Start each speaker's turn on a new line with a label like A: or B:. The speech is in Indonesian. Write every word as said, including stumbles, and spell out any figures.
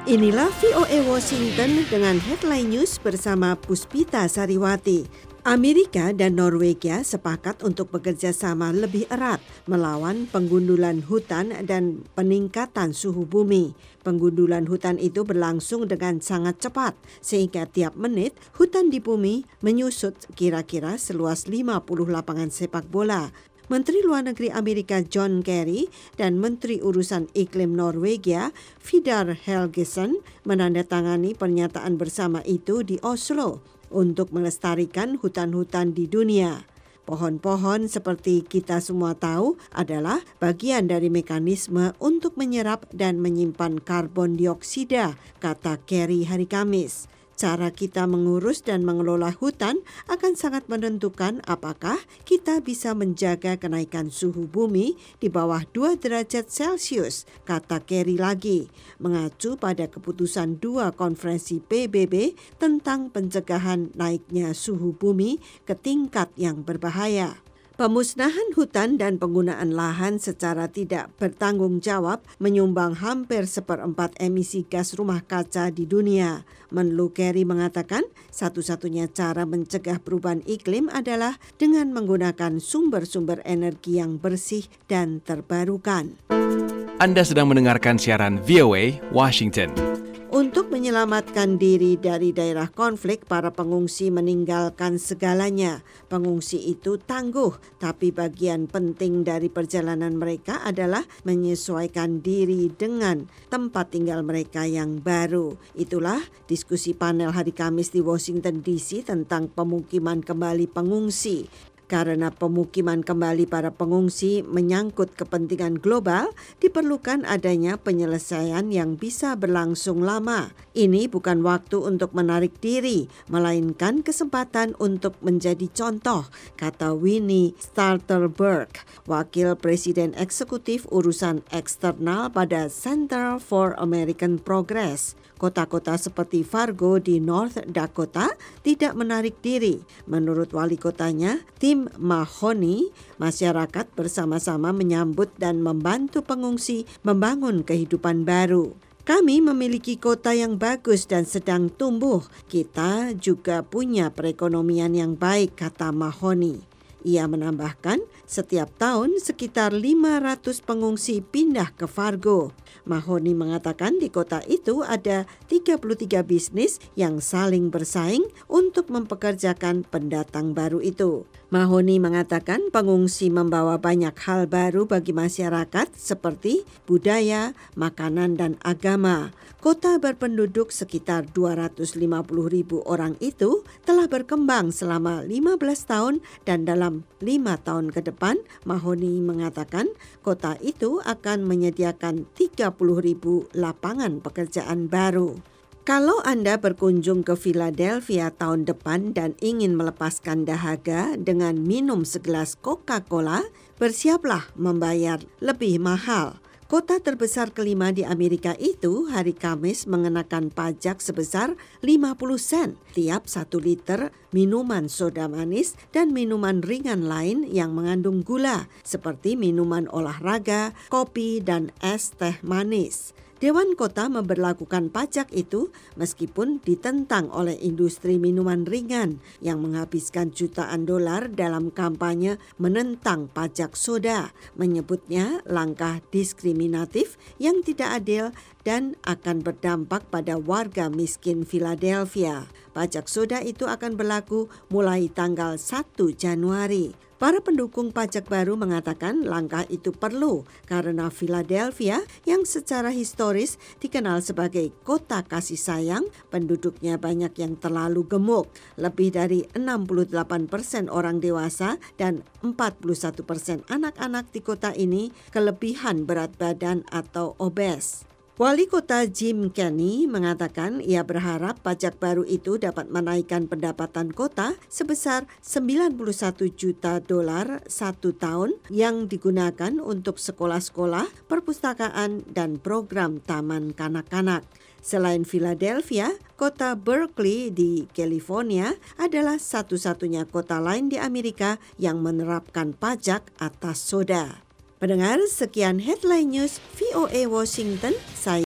A: Inilah V O A Washington dengan headline news bersama Puspita Sariwati. Amerika dan Norwegia sepakat untuk bekerja sama lebih erat melawan penggundulan hutan dan peningkatan suhu bumi. Penggundulan hutan itu berlangsung dengan sangat cepat, sehingga tiap menit hutan di bumi menyusut kira-kira seluas lima puluh lapangan sepak bola. Menteri Luar Negeri Amerika John Kerry dan Menteri Urusan Iklim Norwegia Vidar Helgesen menandatangani pernyataan bersama itu di Oslo untuk melestarikan hutan-hutan di dunia. Pohon-pohon seperti kita semua tahu adalah bagian dari mekanisme untuk menyerap dan menyimpan karbon dioksida, kata Kerry hari Kamis. Cara kita mengurus dan mengelola hutan akan sangat menentukan apakah kita bisa menjaga kenaikan suhu bumi di bawah dua derajat Celcius, kata Kerry lagi, mengacu pada keputusan dua konferensi P B B tentang pencegahan naiknya suhu bumi ke tingkat yang berbahaya. Pemusnahan hutan dan penggunaan lahan secara tidak bertanggung jawab menyumbang hampir seperempat emisi gas rumah kaca di dunia. Menlu Kerry mengatakan satu-satunya cara mencegah perubahan iklim adalah dengan menggunakan sumber-sumber energi yang bersih dan terbarukan.
B: Anda sedang mendengarkan siaran V O A Washington.
A: Untuk menyelamatkan diri dari daerah konflik, para pengungsi meninggalkan segalanya. Pengungsi itu tangguh, tapi bagian penting dari perjalanan mereka adalah menyesuaikan diri dengan tempat tinggal mereka yang baru. Itulah diskusi panel hari Kamis di Washington D C tentang pemukiman kembali pengungsi. Karena pemukiman kembali para pengungsi menyangkut kepentingan global, diperlukan adanya penyelesaian yang bisa berlangsung lama. Ini bukan waktu untuk menarik diri, melainkan kesempatan untuk menjadi contoh, kata Winnie Stutterberg, Wakil Presiden Eksekutif Urusan Eksternal pada Center for American Progress. Kota-kota seperti Fargo di North Dakota tidak menarik diri. Menurut wali kotanya, tim Mahoney, masyarakat bersama-sama menyambut dan membantu pengungsi membangun kehidupan baru. Kami memiliki kota yang bagus dan sedang tumbuh. Kita juga punya perekonomian yang baik, kata Mahoney. Ia menambahkan, setiap tahun sekitar lima ratus pengungsi pindah ke Fargo. Mahoney mengatakan di kota itu ada tiga puluh tiga bisnis yang saling bersaing untuk mempekerjakan pendatang baru itu. Mahoney mengatakan pengungsi membawa banyak hal baru bagi masyarakat seperti budaya, makanan, dan agama. Kota berpenduduk sekitar dua ratus lima puluh ribu orang itu telah berkembang selama lima belas tahun dan dalam lima tahun ke depan, Mahoney mengatakan kota itu akan menyediakan tiga puluh ribu lapangan pekerjaan baru. Kalau Anda berkunjung ke Philadelphia tahun depan dan ingin melepaskan dahaga dengan minum segelas Coca-Cola, bersiaplah membayar lebih mahal. Kota terbesar kelima di Amerika itu hari Kamis mengenakan pajak sebesar lima puluh sen tiap satu liter minuman soda manis dan minuman ringan lain yang mengandung gula seperti minuman olahraga, kopi, dan es teh manis. Dewan Kota memberlakukan pajak itu meskipun ditentang oleh industri minuman ringan yang menghabiskan jutaan dolar dalam kampanye menentang pajak soda, menyebutnya langkah diskriminatif yang tidak adil dan akan berdampak pada warga miskin Philadelphia. Pajak soda itu akan berlaku mulai tanggal satu Januari. Para pendukung pajak baru mengatakan langkah itu perlu karena Philadelphia yang secara historis dikenal sebagai kota kasih sayang, penduduknya banyak yang terlalu gemuk. Lebih dari enam puluh delapan persen orang dewasa dan empat puluh satu persen anak-anak di kota ini kelebihan berat badan atau obes. Wali kota Jim Kenney mengatakan ia berharap pajak baru itu dapat menaikkan pendapatan kota sebesar sembilan puluh satu juta dolar satu tahun yang digunakan untuk sekolah-sekolah, perpustakaan, dan program taman kanak-kanak. Selain Philadelphia, kota Berkeley di California adalah satu-satunya kota lain di Amerika yang menerapkan pajak atas soda. Pendengar, sekian headline news V O A Washington. Saya